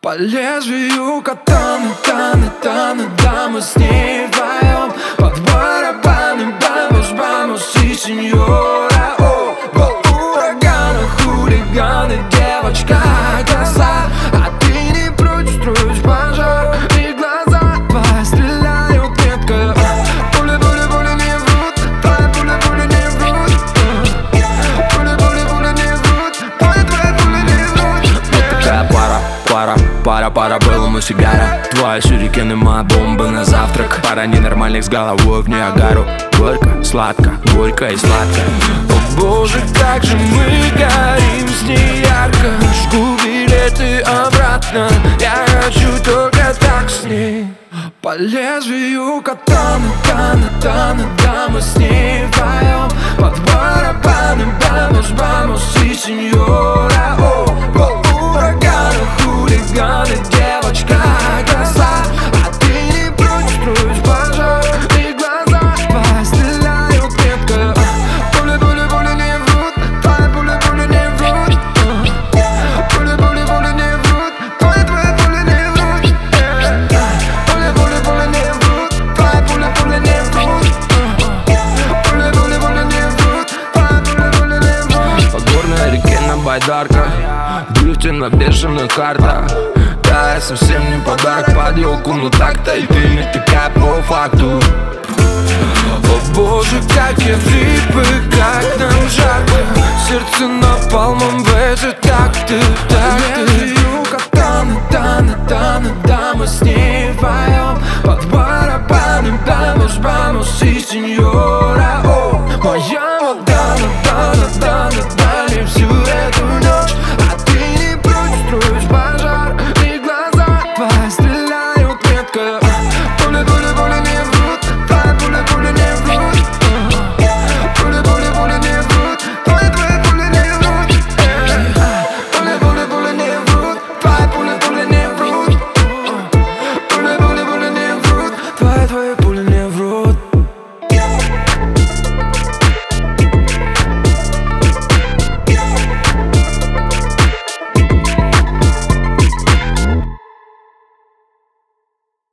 По лезвию катаны, таны, таны, да, мы с ней вдвоем. Под барабаны, бамус, бамус и сеньора. О, ураганы, хулиганы, девочка, коса. А ты не против строить пожар, и глаза твои стреляют метко. Пули, пули, пули не врут, твои пули, пули не врут. Пули, пули, пули не врут, твои пули не врут. Вот такая пара, было мы сигара. Твои сюрикены, моя бомба на завтрак. Пара ненормальных с головой в Ниагару. Горько, сладко, горько и сладко. О боже, как же мы горим с ней ярко. Жгу билеты обратно, я хочу только так с ней. По лезвию катаны, таны, таны, да, мы с ней вдвоем. Под барабаны, бамус, бамус и сеньора. О, ураганы, хулиганы, девочка, коса. А ты не против строить пожар, и глаза твои стреляют метко. Пули, пули, пули не врут, твои пули, пули не врут. Пули, пули, пули не врут, твои пули не врут. Пули, пули, пули не врут, твои пули не врут. Пули, пули, пули не врут, твои пули не врут. По горной реке на байдарках, дрифте на бешеных картах. Да, я совсем не подарок под елку, но так-то и ты не такая по факту. О боже, как я влип и как нам жарко. Сердце напалмом в эти такты, такты.